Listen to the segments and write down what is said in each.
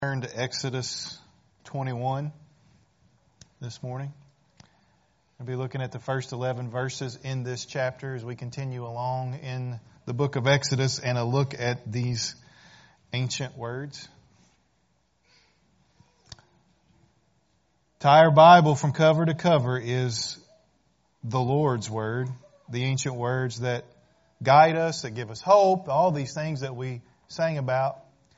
Turn to Exodus 21 this morning. We'll be looking at the first 11 verses in this chapter as we continue along in the book of Exodus and a look at these ancient words. Tie our Bible from cover to cover is the Lord's Word, the ancient words that guide us, that give us hope, all these things that we sang about.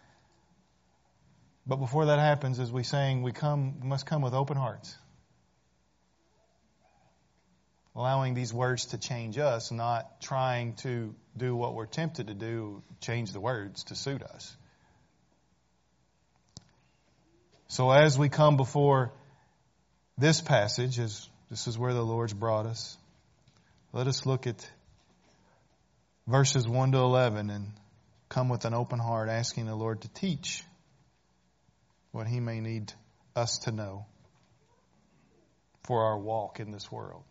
But before that happens, as we sang, we must come with open hearts. Allowing these words to change us, not trying to do what we're tempted to do, change the words to suit us. So as we come before this passage, as this is where the Lord's brought us, let us look at verses 1 to 11 and come with an open heart, asking the Lord to teach what He may need us to know for our walk in this world.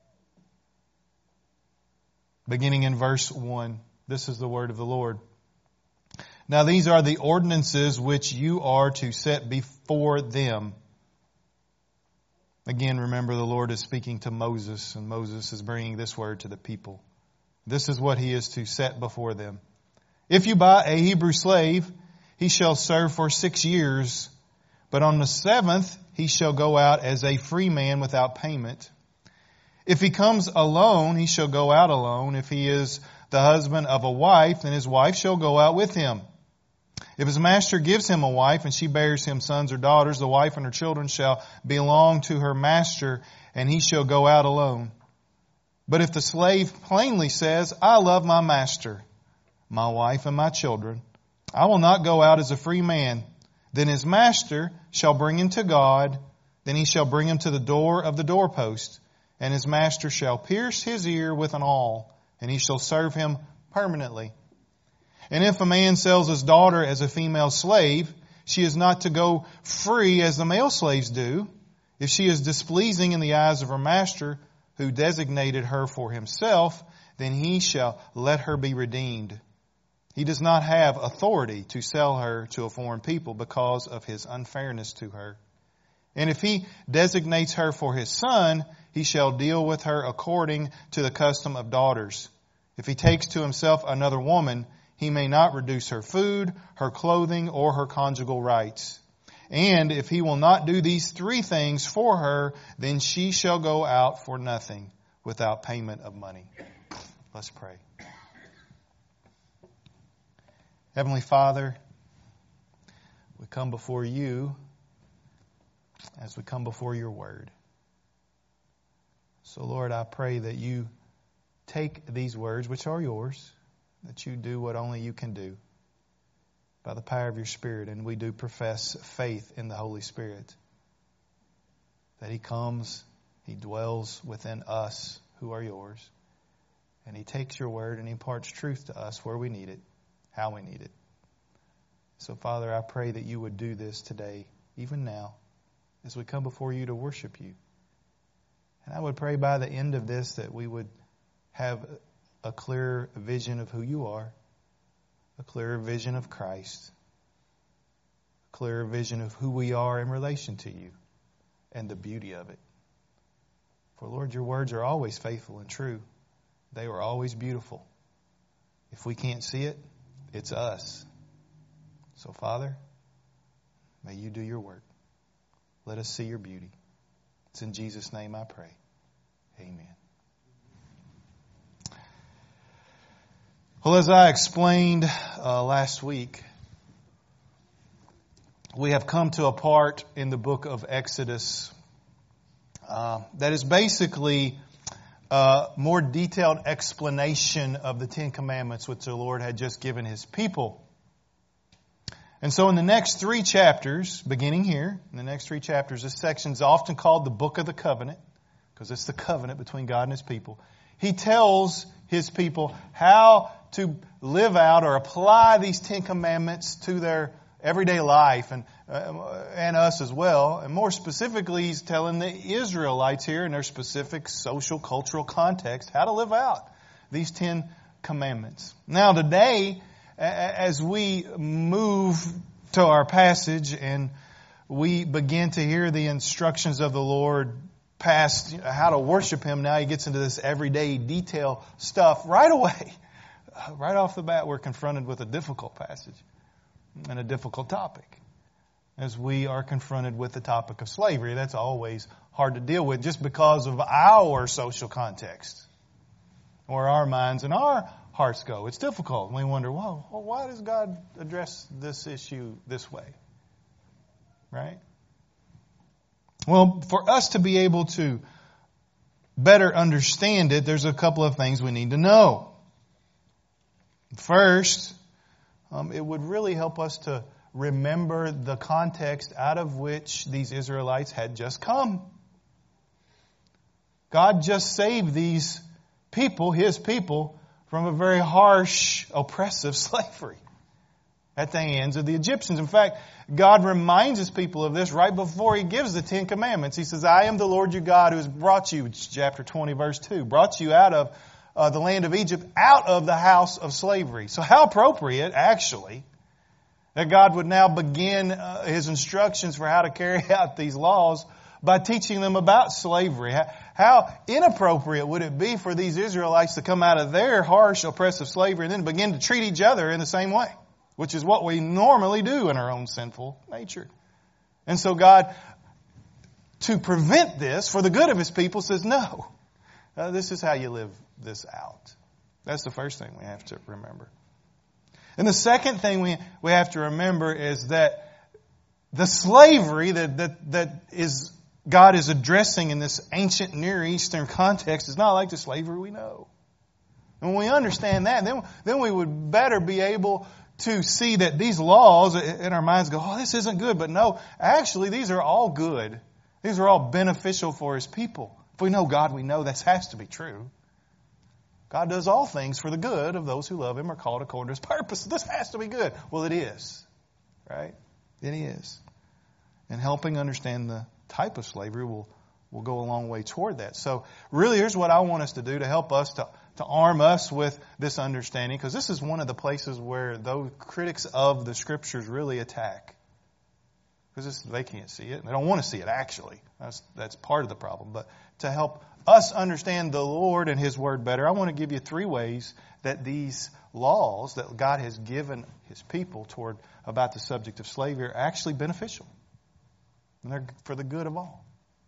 Beginning in verse 1, this is the word of the Lord. Now these are the ordinances which you are to set before them. Again, remember the Lord is speaking to Moses, and Moses is bringing this word to the people. This is what He is to set before them. If you buy a Hebrew slave, he shall serve for 6 years, but on the 7th he shall go out as a free man without payment. If he comes alone, he shall go out alone. If he is the husband of a wife, then his wife shall go out with him. If his master gives him a wife, and she bears him sons or daughters, the wife and her children shall belong to her master, and he shall go out alone. But if the slave plainly says, I love my master, my wife, and my children, I will not go out as a free man. Then his master shall bring him to God. Then he shall bring him to the door of the doorpost. And his master shall pierce his ear with an awl, and he shall serve him permanently. And if a man sells his daughter as a female slave, she is not to go free as the male slaves do. If she is displeasing in the eyes of her master, who designated her for himself, then he shall let her be redeemed. He does not have authority to sell her to a foreign people because of his unfairness to her. And if he designates her for his son, he shall deal with her according to the custom of daughters. If he takes to himself another woman, he may not reduce her food, her clothing, or her conjugal rights. And if he will not do these 3 things for her, then she shall go out for nothing without payment of money. Let's pray. Heavenly Father, we come before You as we come before Your Word. So Lord, I pray that You take these words, which are Yours, that You do what only You can do by the power of Your Spirit. And we do profess faith in the Holy Spirit, that He comes, He dwells within us who are Yours, and He takes Your Word and He imparts truth to us where we need it, how we need it. So, Father, I pray that You would do this today, even now, as we come before You to worship You. And I would pray by the end of this that we would have a clearer vision of who You are, a clearer vision of Christ, a clearer vision of who we are in relation to You, and the beauty of it. For, Lord, Your words are always faithful and true. They are always beautiful. If we can't see it, it's us. So, Father, may You do Your work. Let us see Your beauty. It's in Jesus' name I pray. Amen. Well, as I explained last week, we have come to a part in the book of Exodus that is basically a more detailed explanation of the 10 Commandments which the Lord had just given His people. And so in the next 3 chapters, beginning here, in the next 3 chapters, this section is often called the Book of the Covenant, because it's the covenant between God and His people. He tells His people how to live out or apply these 10 Commandments to their everyday life and us as well. And more specifically, He's telling the Israelites here in their specific social, cultural context how to live out these 10 Commandments. Now today, as we move to our passage and we begin to hear the instructions of the Lord past how to worship Him, now He gets into this everyday detail stuff right away. Right off the bat, we're confronted with a difficult passage and a difficult topic. As we are confronted with the topic of slavery, that's always hard to deal with just because of our social context, where our minds and our hearts go. It's difficult. And we wonder, well, why does God address this issue this way? Right? Well, for us to be able to better understand it, there's a couple of things we need to know. First, it would really help us to remember the context out of which these Israelites had just come. God just saved these people, His people, from a very harsh, oppressive slavery at the hands of the Egyptians. In fact, God reminds His people of this right before He gives the Ten Commandments. He says, I am the Lord your God who has brought you, chapter 20, verse 2, brought you out of the land of Egypt, out of the house of slavery. So how appropriate, actually, that God would now begin His instructions for how to carry out these laws by teaching them about slavery. How inappropriate would it be for these Israelites to come out of their harsh, oppressive slavery and then begin to treat each other in the same way, which is what we normally do in our own sinful nature. And so God, to prevent this for the good of His people, says, no, this is how you live this out. That's the first thing we have to remember. And the second thing we have to remember is that the slavery that is God is addressing in this ancient Near Eastern context is not like the slavery we know. And when we understand that, then we would better be able to see that these laws in our minds go, oh, this isn't good. But no, actually, these are all good. These are all beneficial for His people. If we know God, we know that has to be true. God does all things for the good of those who love Him, are called according to His purpose. This has to be good. Well, it is. Right? It is. And helping understand the type of slavery will go a long way toward that. So really, here's what I want us to do to help us to arm us with this understanding, because this is one of the places where those critics of the Scriptures really attack. Because they can't see it. They don't want to see it, actually. That's part of the problem. But to help us understand the Lord and His Word better, I want to give you 3 ways that these laws that God has given His people about the subject of slavery are actually beneficial. And they're for the good of all.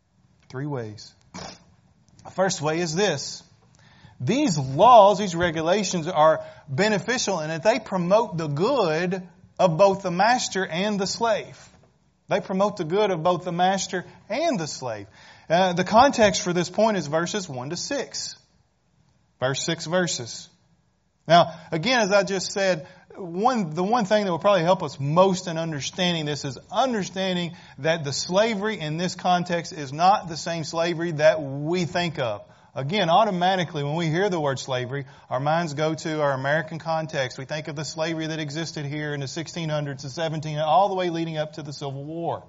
3 ways. The first way is this. These laws, these regulations are beneficial in that they promote the good of both the master and the slave. They promote the good of both the master and the slave. The context for this point is verses 1 to 6. Verse 6 verses. Now, again, as I just said, the one thing that will probably help us most in understanding this is understanding that the slavery in this context is not the same slavery that we think of. Again, automatically, when we hear the word slavery, our minds go to our American context. We think of the slavery that existed here in the 1600s, the 1700s, all the way leading up to the Civil War.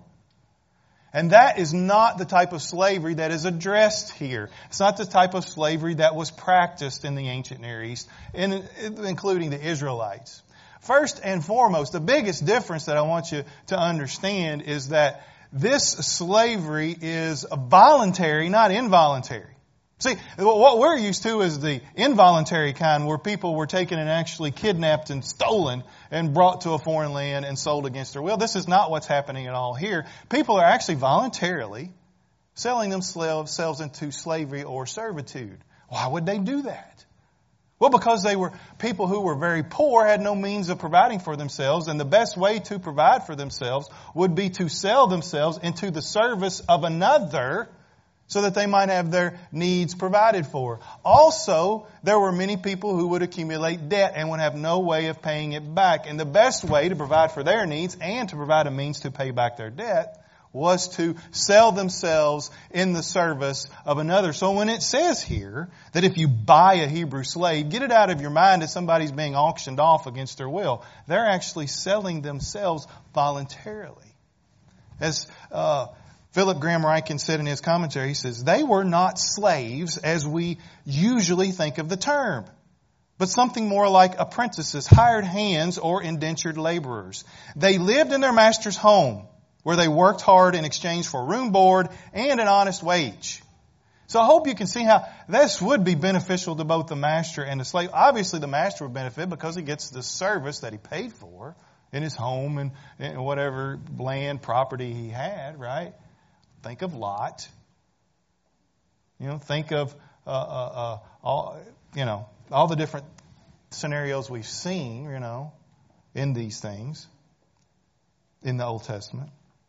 And that is not the type of slavery that is addressed here. It's not the type of slavery that was practiced in the ancient Near East, including the Israelites. First and foremost, the biggest difference that I want you to understand is that this slavery is voluntary, not involuntary. See, what we're used to is the involuntary kind where people were taken and actually kidnapped and stolen and brought to a foreign land and sold against their will. This is not what's happening at all here. People are actually voluntarily selling themselves into slavery or servitude. Why would they do that? Well, because they were people who were very poor, had no means of providing for themselves, and the best way to provide for themselves would be to sell themselves into the service of another so that they might have their needs provided for. Also, there were many people who would accumulate debt and would have no way of paying it back. And the best way to provide for their needs and to provide a means to pay back their debt was to sell themselves in the service of another. So when it says here that if you buy a Hebrew slave, get it out of your mind that somebody's being auctioned off against their will. They're actually selling themselves voluntarily. As Philip Graham Ryken said in his commentary, he says, they were not slaves as we usually think of the term, but something more like apprentices, hired hands, or indentured laborers. They lived in their master's home, where they worked hard in exchange for room, board, and an honest wage. So I hope you can see how this would be beneficial to both the master and the slave. Obviously, the master would benefit because he gets the service that he paid for in his home and whatever land, property he had, right? Think of Lot. Think of all the different scenarios we've seen, in these things in the Old Testament.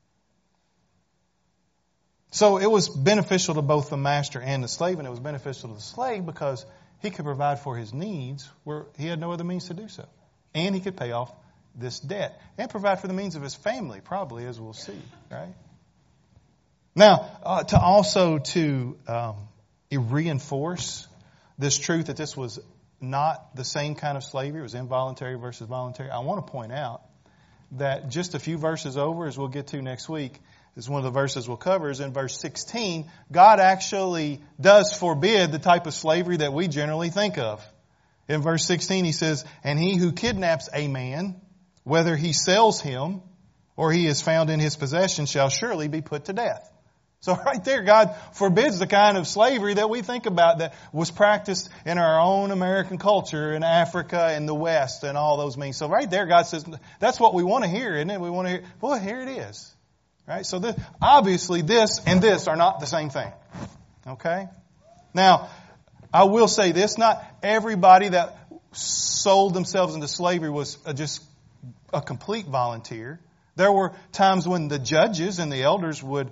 So it was beneficial to both the master and the slave, and it was beneficial to the slave because he could provide for his needs where he had no other means to do so. And he could pay off this debt and provide for the means of his family, probably, as we'll see, right? Now, to reinforce this truth that this was not the same kind of slavery, it was involuntary versus voluntary, I want to point out that just a few verses over, as we'll get to next week, is one of the verses we'll cover, is in verse 16, God actually does forbid the type of slavery that we generally think of. In verse 16 he says, "And he who kidnaps a man, whether he sells him or he is found in his possession, shall surely be put to death." So right there, God forbids the kind of slavery that we think about that was practiced in our own American culture, in Africa, and the West, and all those means. So right there, God says, that's what we want to hear, isn't it? We want to hear, well, here it is. Right? So obviously this and this are not the same thing. Okay? Now, I will say this, not everybody that sold themselves into slavery was just a complete volunteer. There were times when the judges and the elders would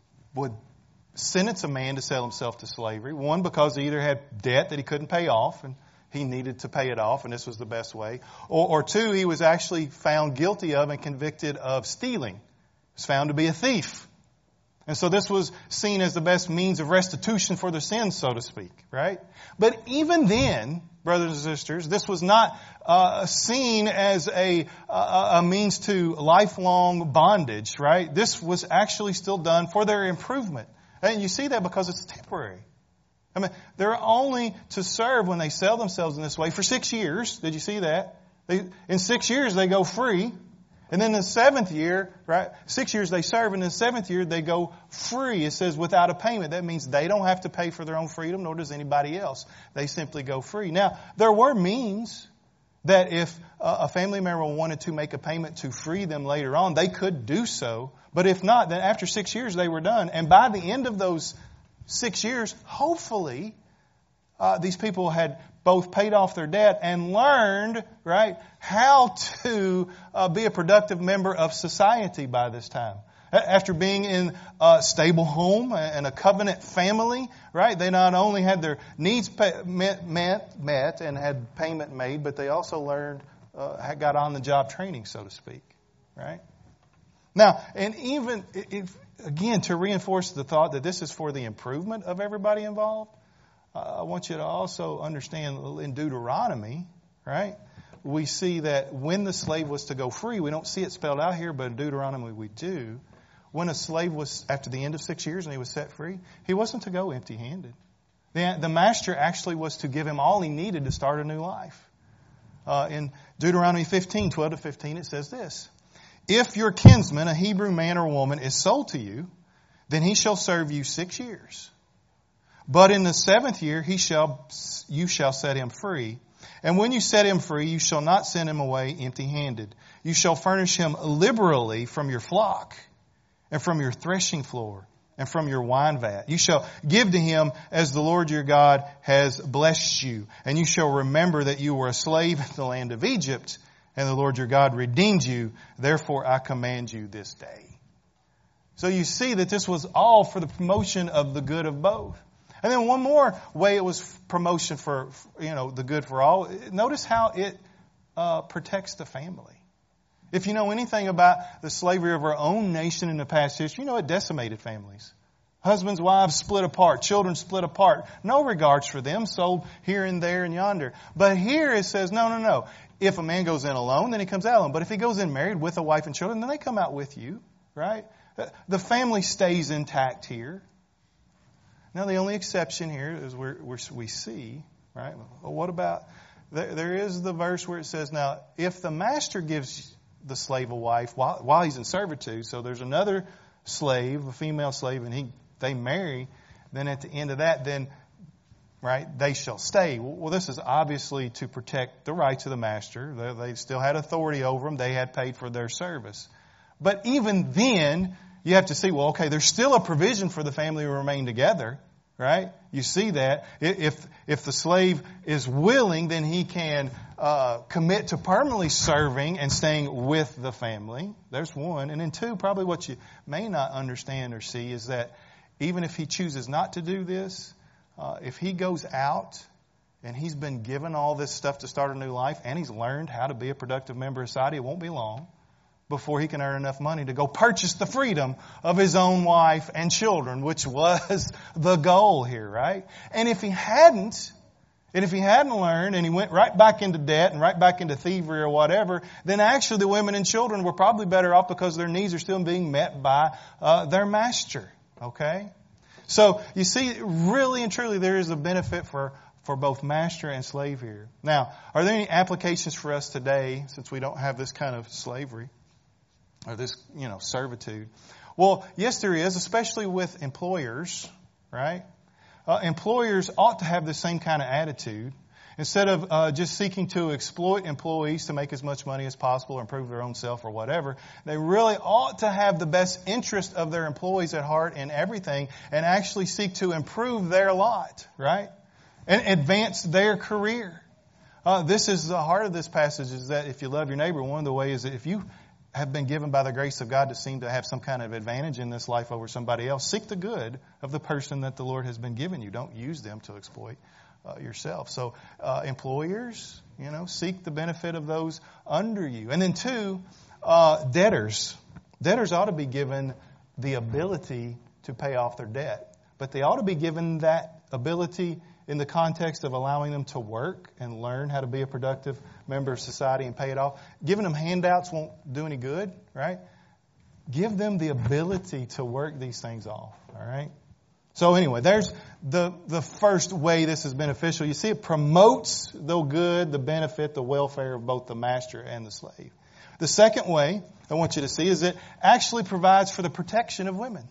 sentence a man to sell himself to slavery. One, because he either had debt that he couldn't pay off and he needed to pay it off, and this was the best way. Or two, he was actually found guilty of and convicted of stealing. He was found to be a thief. And so this was seen as the best means of restitution for their sins, so to speak, right? But even then, brothers and sisters, this was not seen as a means to lifelong bondage, right? This was actually still done for their improvement. And you see that because it's temporary. I mean, they're only to serve when they sell themselves in this way for 6 years. Did you see that? In 6 years, they go free. And then the 7th year, right, 6 years they serve, and in the 7th year they go free. It says without a payment. That means they don't have to pay for their own freedom, nor does anybody else. They simply go free. Now, there were means that if a family member wanted to make a payment to free them later on, they could do so. But if not, then after 6 years they were done. And by the end of those 6 years, hopefully, these people had both paid off their debt and learned, right, how to be a productive member of society by this time. After being in a stable home and a covenant family, right, they not only had their needs met and had payment made, but they also learned, got on-the-job training, so to speak, right? Now, and even, again, to reinforce the thought that this is for the improvement of everybody involved, I want you to also understand in Deuteronomy, right, we see that when the slave was to go free, we don't see it spelled out here, but in Deuteronomy we do. When a slave was, after the end of 6 years and he was set free, he wasn't to go empty-handed. The master actually was to give him all he needed to start a new life. In Deuteronomy 15, 12 to 15, it says this: "If your kinsman, a Hebrew man or woman, is sold to you, then he shall serve you 6 years. But in the 7th year you shall set him free. And when you set him free, you shall not send him away empty-handed. You shall furnish him liberally from your flock, and from your threshing floor, and from your wine vat. You shall give to him as the Lord your God has blessed you. And you shall remember that you were a slave in the land of Egypt, and the Lord your God redeemed you. Therefore I command you this day." So you see that this was all for the promotion of the good of both. And then one more way it was promotion for, the good for all. Notice how it protects the family. If you know anything about the slavery of our own nation in the past history, it decimated families. Husbands, wives split apart. Children split apart. No regards for them, sold here and there and yonder. But here it says, no. If a man goes in alone, then he comes out alone. But if he goes in married with a wife and children, then they come out with you, right? The family stays intact here. Now, the only exception here is where we see, right? Well, what about there is the verse where it says, now, if the master gives the slave a wife while he's in servitude, so there's another slave, a female slave, and they marry, then at the end of that, then, right, they shall stay. Well, this is obviously to protect the rights of the master. They still had authority over them. They had paid for their service. But even then, you have to see, well, okay, there's still a provision for the family to remain together, right? You see that. If the slave is willing, then he can commit to permanently serving and staying with the family. There's one. And then two, probably what you may not understand or see is that even if he chooses not to do this, if he goes out and he's been given all this stuff to start a new life and he's learned how to be a productive member of society, it won't be long before he can earn enough money to go purchase the freedom of his own wife and children, which was the goal here, right? And if he hadn't learned and he went right back into debt and right back into thievery or whatever, then actually the women and children were probably better off because their needs are still being met by their master, okay? So you see, really and truly there is a benefit for both master and slave here. Now, are there any applications for us today since we don't have this kind of slavery? Or this, servitude. Well, yes, there is, especially with employers, right? Employers ought to have the same kind of attitude. Instead of just seeking to exploit employees to make as much money as possible or improve their own self or whatever, they really ought to have the best interest of their employees at heart in everything and actually seek to improve their lot, right? And advance their career. This is the heart of this passage, is that if you love your neighbor, one of the ways that if you have been given by the grace of God to seem to have some kind of advantage in this life over somebody else, seek the good of the person that the Lord has been given you. Don't use them to exploit yourself. So employers, seek the benefit of those under you. And then two, debtors. Debtors ought to be given the ability to pay off their debt. But they ought to be given that ability in the context of allowing them to work and learn how to be a productive member of society and pay it off. Giving them handouts won't do any good, right? Give them the ability to work these things off, all right? So anyway, there's the first way this is beneficial. You see, it promotes the good, the benefit, the welfare of both the master and the slave. The second way I want you to see is it actually provides for the protection of women.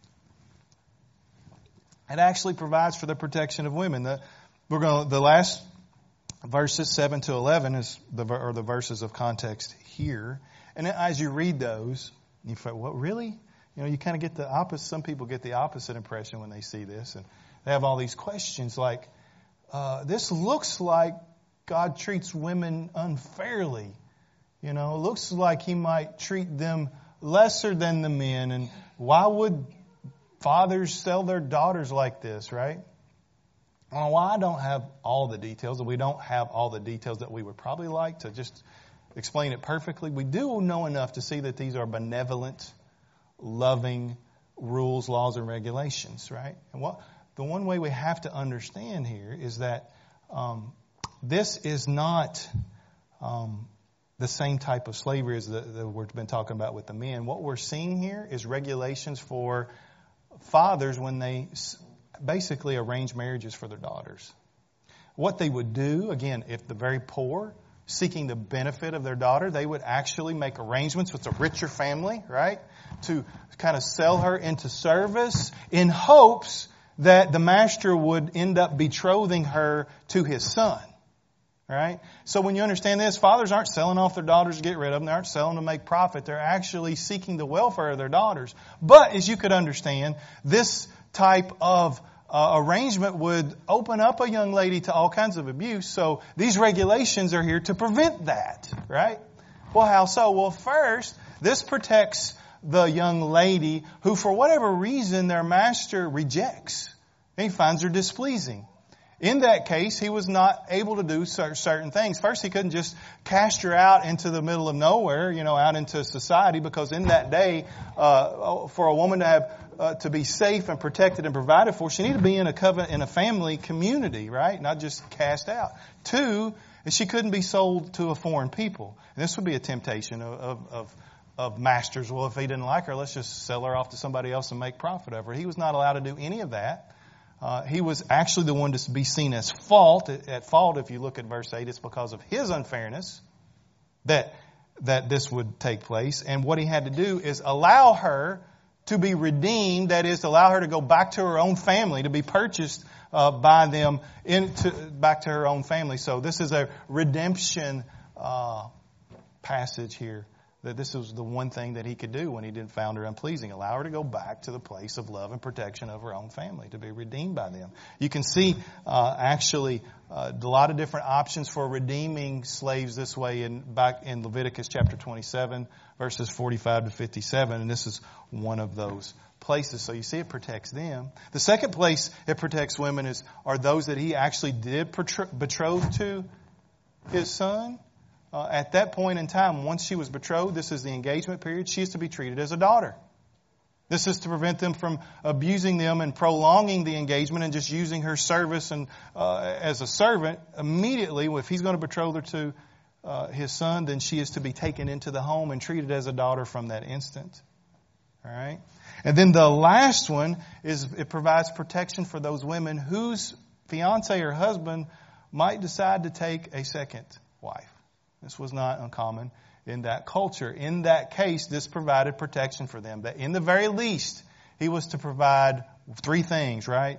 It actually provides for the protection of women. The last verses 7 to 11 is the verses of context here. And as you read those, you think, what, really? You kind of get the opposite. Some people get the opposite impression when they see this, and they have all these questions like, this looks like God treats women unfairly. It looks like He might treat them lesser than the men, and why would fathers sell their daughters like this, right? Well, I don't have all the details, and we don't have all the details that we would probably like to just explain it perfectly. We do know enough to see that these are benevolent, loving rules, laws, and regulations, right? And the one way we have to understand here is that this is not the same type of slavery as that we've been talking about with the men. What we're seeing here is regulations for fathers when they basically arrange marriages for their daughters. What they would do, again, if the very poor, seeking the benefit of their daughter, they would actually make arrangements with a richer family, right, to kind of sell her into service in hopes that the master would end up betrothing her to his son. Right? So when you understand this, fathers aren't selling off their daughters to get rid of them. They aren't selling to make profit. They're actually seeking the welfare of their daughters. But as you could understand, this type of arrangement would open up a young lady to all kinds of abuse. So these regulations are here to prevent that. Right? Well, how so? Well, first, this protects the young lady who, for whatever reason, their master rejects. He finds her displeasing. In that case, he was not able to do certain things. First, he couldn't just cast her out into the middle of nowhere, out into society, because in that day, for a woman to have to be safe and protected and provided for, she needed to be in a family community, right? Not just cast out. Two, she couldn't be sold to a foreign people. And this would be a temptation of masters. Well, if he didn't like her, let's just sell her off to somebody else and make profit of her. He was not allowed to do any of that. He was actually the one to be seen as at fault. If you look at verse 8, it's because of his unfairness that this would take place. And what he had to do is allow her to be redeemed, that is, to allow her to go back to her own family, to be purchased by them back to her own family. So this is a redemption passage here, that this was the one thing that he could do when he didn't found her unpleasing. Allow her to go back to the place of love and protection of her own family, to be redeemed by them. You can see actually a lot of different options for redeeming slaves this way back in Leviticus chapter 27, verses 45 to 57, and this is one of those places. So you see it protects them. The second place it protects women are those that he actually did betroth to his son. At that point in time, once she was betrothed, this is the engagement period, she is to be treated as a daughter. This is to prevent them from abusing them and prolonging the engagement and just using her service and as a servant. Immediately, if he's going to betroth her to his son, then she is to be taken into the home and treated as a daughter from that instant. All right? And then the last one is it provides protection for those women whose fiance or husband might decide to take a second wife. This was not uncommon in that culture. In that case, this provided protection for them. That in the very least, he was to provide three things, right?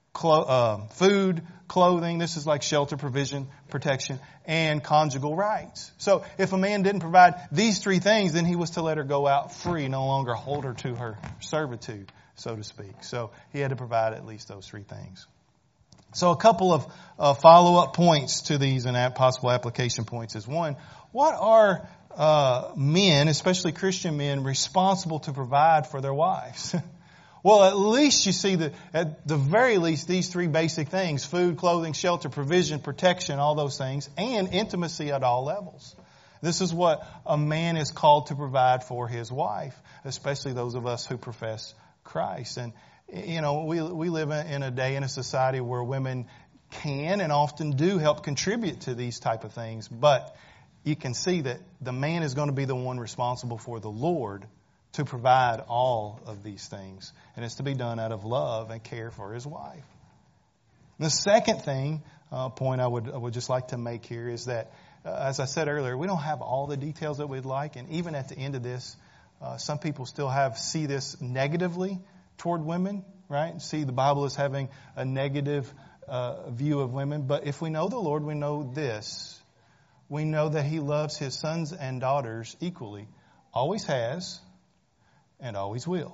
Food, clothing, this is like shelter, provision, protection, and conjugal rights. So if a man didn't provide these three things, then he was to let her go out free, no longer hold her to her servitude, so to speak. So he had to provide at least those three things. So a couple of follow-up points to these and possible application points is one, what are men, especially Christian men, responsible to provide for their wives? Well, at least you see that at the very least these three basic things, food, clothing, shelter, provision, protection, all those things, and intimacy at all levels. This is what a man is called to provide for his wife, especially those of us who profess Christ. And you know, we live in a day in a society where women can and often do help contribute to these type of things. But you can see that the man is going to be the one responsible for the Lord to provide all of these things. And it's to be done out of love and care for his wife. And the second point I would just like to make here is that, as I said earlier, we don't have all the details that we'd like. And even at the end of this, some people still see this negatively toward women, right? See the Bible as having a negative view of women. But if we know the Lord, we know this. We know that he loves his sons and daughters equally. Always has and always will.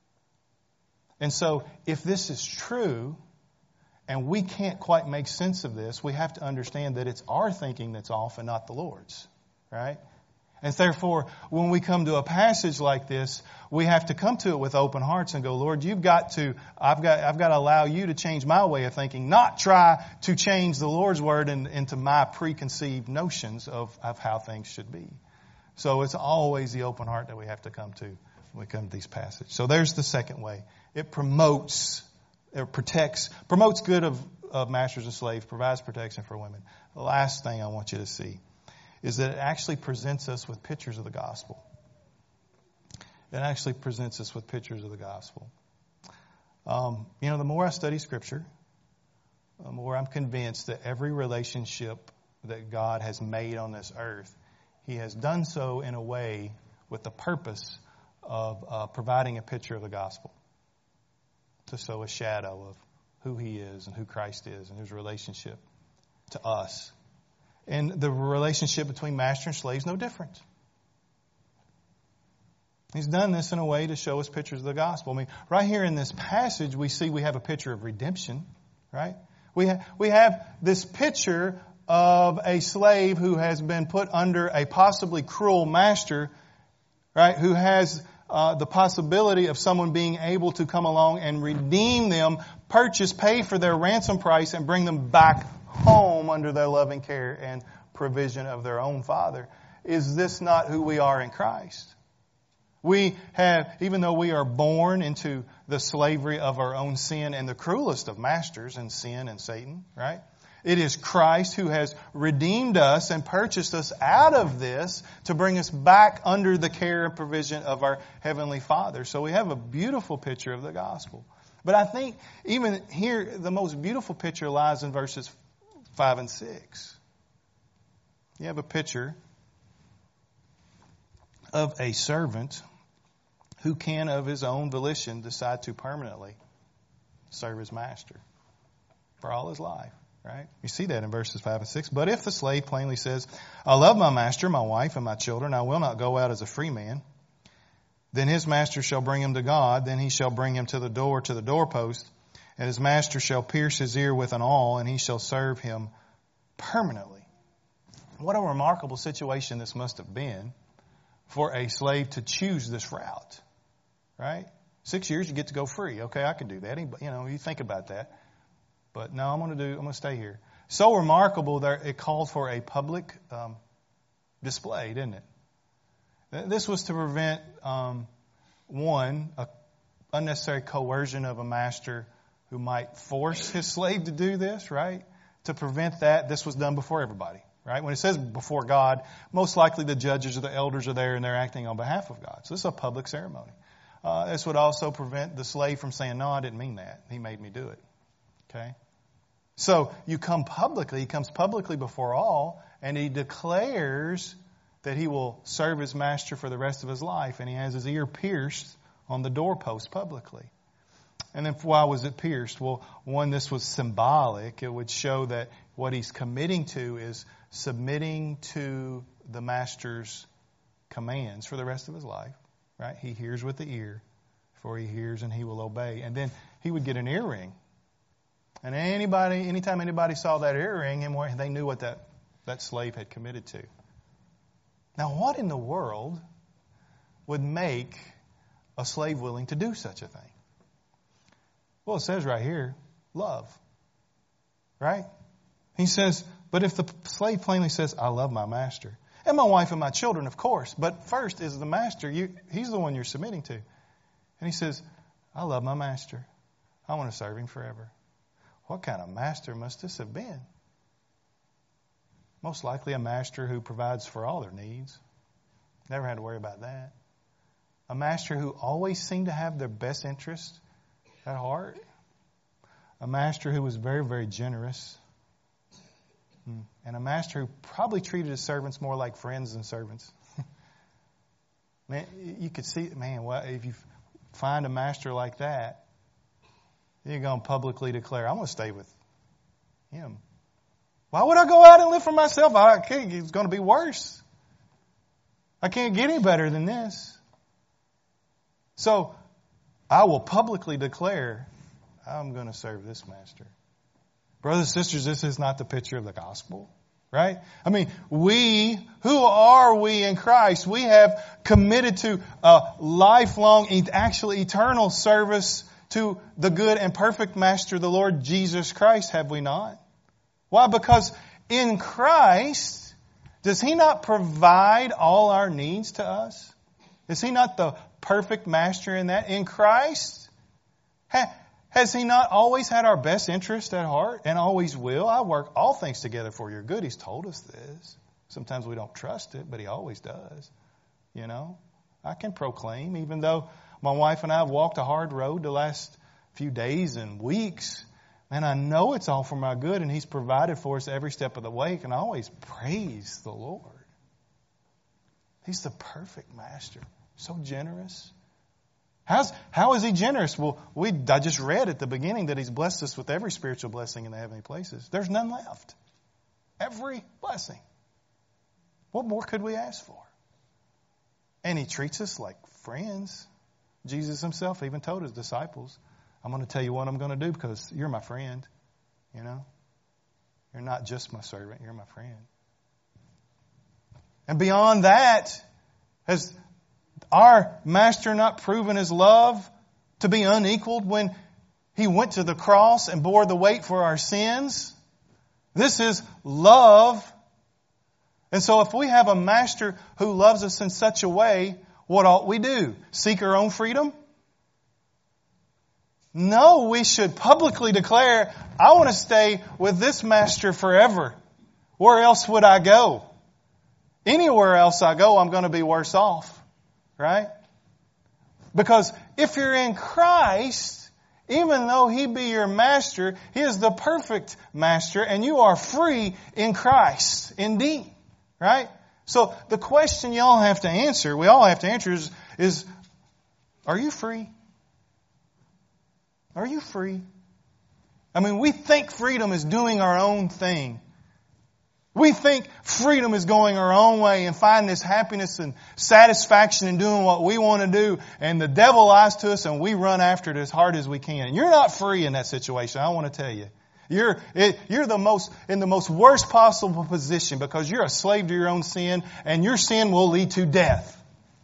And so if this is true and we can't quite make sense of this, we have to understand that it's our thinking that's off and not the Lord's, right? And therefore, when we come to a passage like this, we have to come to it with open hearts and go, Lord, I've got to allow you to change my way of thinking, not try to change the Lord's word into my preconceived notions of how things should be. So it's always the open heart that we have to come to when we come to these passages. So there's the second way. It promotes good of masters and slaves, provides protection for women. The last thing I want you to see is that it actually presents us with pictures of the gospel. It actually presents us with pictures of the gospel. The more I study Scripture, the more I'm convinced that every relationship that God has made on this earth, he has done so in a way with the purpose of providing a picture of the gospel, to show a shadow of who he is and who Christ is and his relationship to us. And the relationship between master and slave is no different. He's done this in a way to show us pictures of the gospel. I mean, right here in this passage, we have a picture of redemption, right? We have this picture of a slave who has been put under a possibly cruel master, right? Who has the possibility of someone being able to come along and redeem them, pay for their ransom price, and bring them back home under their loving care and provision of their own Father. Is this not who we are in Christ? We have, even though we are born into the slavery of our own sin and the cruelest of masters and sin and Satan, right? It is Christ who has redeemed us and purchased us out of this to bring us back under the care and provision of our Heavenly Father. So we have a beautiful picture of the gospel. But I think even here, the most beautiful picture lies in verses 5 and 6. You have a picture of a servant who can, of his own volition, decide to permanently serve his master for all his life. Right? You see that in verses 5 and 6. But if the slave plainly says, I love my master, my wife, and my children, I will not go out as a free man, then his master shall bring him to God, then he shall bring him to the doorpost, and his master shall pierce his ear with an awl, and he shall serve him permanently. What a remarkable situation this must have been for a slave to choose this route. Right? 6 years, you get to go free. Okay, I can do that. You think about that. But no, I'm going to stay here. So remarkable that it called for a public display, didn't it? This was to prevent, an unnecessary coercion of a master who might force his slave to do this, right? To prevent that, this was done before everybody, right? When it says before God, most likely the judges or the elders are there and they're acting on behalf of God. So this is a public ceremony. This would also prevent the slave from saying, no, I didn't mean that. He made me do it. Okay? So he comes publicly before all, and he declares that he will serve his master for the rest of his life, and he has his ear pierced on the doorpost publicly. And then why was it pierced? Well, one, this was symbolic. It would show that what he's committing to is submitting to the master's commands for the rest of his life. Right? He hears with the ear, for he hears and he will obey. And then he would get an earring. And anytime anybody saw that earring, they knew what that slave had committed to. Now, what in the world would make a slave willing to do such a thing? Well, it says right here, love. Right? He says, but if the slave plainly says, I love my master, and my wife and my children, of course, but first is the master. He's the one you're submitting to. And he says, I love my master. I want to serve him forever. What kind of master must this have been? Most likely a master who provides for all their needs. Never had to worry about that. A master who always seemed to have their best interest at heart. A master who was very, very generous. And a master who probably treated his servants more like friends than servants. Man, you could see, if you find a master like that, you're going to publicly declare, I'm going to stay with him. Why would I go out and live for myself? It's going to be worse. I can't get any better than this. So I will publicly declare, I'm going to serve this master. Brothers and sisters, this is not the picture of the gospel, right? Who are we in Christ? We have committed to a lifelong, actually eternal service to the good and perfect master, the Lord Jesus Christ, have we not? Why? Because in Christ, does he not provide all our needs to us? Is he not the perfect master in that? In Christ, has he not always had our best interest at heart and always will? I work all things together for your good. He's told us this. Sometimes we don't trust it, but he always does. I can proclaim, even though my wife and I have walked a hard road the last few days and weeks, and I know it's all for my good, and he's provided for us every step of the way, and I always praise the Lord. He's the perfect master. So generous. How is he generous? Well, I just read at the beginning that he's blessed us with every spiritual blessing in the heavenly places. There's none left. Every blessing. What more could we ask for? And he treats us like friends. Jesus himself even told his disciples, I'm going to tell you what I'm going to do because you're my friend. You're not just my servant, you're my friend. And beyond that, has our master not proven his love to be unequaled when he went to the cross and bore the weight for our sins? This is love. And so if we have a master who loves us in such a way, what ought we do? Seek our own freedom? No, we should publicly declare, I want to stay with this master forever. Where else would I go? Anywhere else I go, I'm going to be worse off. Right? Because if you're in Christ, even though He be your master, He is the perfect master, and you are free in Christ, indeed. Right? So the question y'all have to answer, we all have to answer is are you free? Are you free? I mean, we think freedom is doing our own thing. We think freedom is going our own way and finding this happiness and satisfaction in doing what we want to do. And the devil lies to us and we run after it as hard as we can. And you're not free in that situation, I want to tell you. You're in the most worst possible position because you're a slave to your own sin and your sin will lead to death.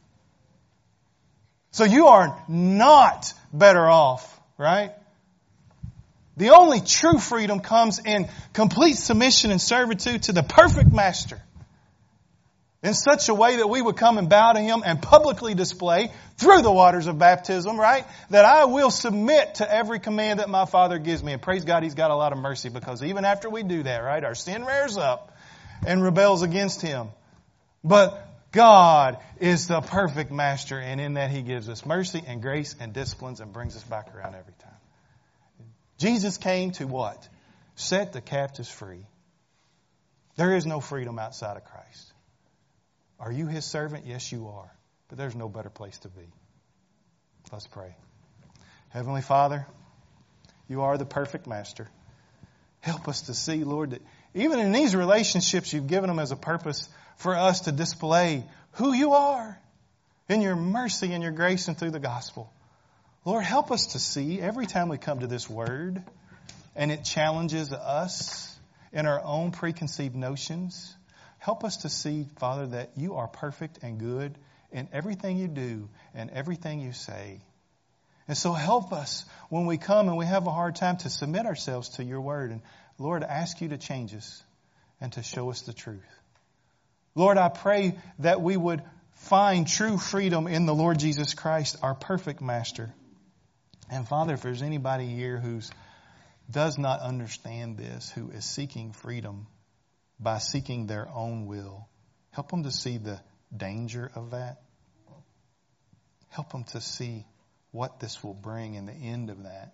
So you are not better off, right? The only true freedom comes in complete submission and servitude to the perfect master. In such a way that we would come and bow to Him and publicly display through the waters of baptism, right? That I will submit to every command that my Father gives me. And praise God, He's got a lot of mercy because even after we do that, right, our sin rears up and rebels against Him. But God is the perfect master, and in that He gives us mercy and grace and disciplines and brings us back around every time. Jesus came to what? Set the captives free. There is no freedom outside of Christ. Are you His servant? Yes, you are. But there's no better place to be. Let's pray. Heavenly Father, You are the perfect master. Help us to see, Lord, that even in these relationships, You've given them as a purpose for us to display who You are in Your mercy and Your grace and through the gospel. Lord, help us to see every time we come to this word and it challenges us in our own preconceived notions. Help us to see, Father, that You are perfect and good in everything You do and everything You say. And so help us when we come and we have a hard time to submit ourselves to Your word. And Lord, ask You to change us and to show us the truth. Lord, I pray that we would find true freedom in the Lord Jesus Christ, our perfect master. And Father, if there's anybody here who does not understand this, who is seeking freedom by seeking their own will, help them to see the danger of that. Help them to see what this will bring in the end of that.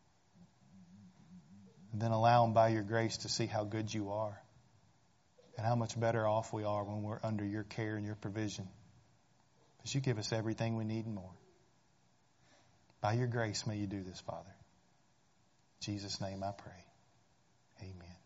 And then allow them by Your grace to see how good You are and how much better off we are when we're under Your care and Your provision. Because You give us everything we need and more. By Your grace, may You do this, Father. In Jesus' name I pray. Amen.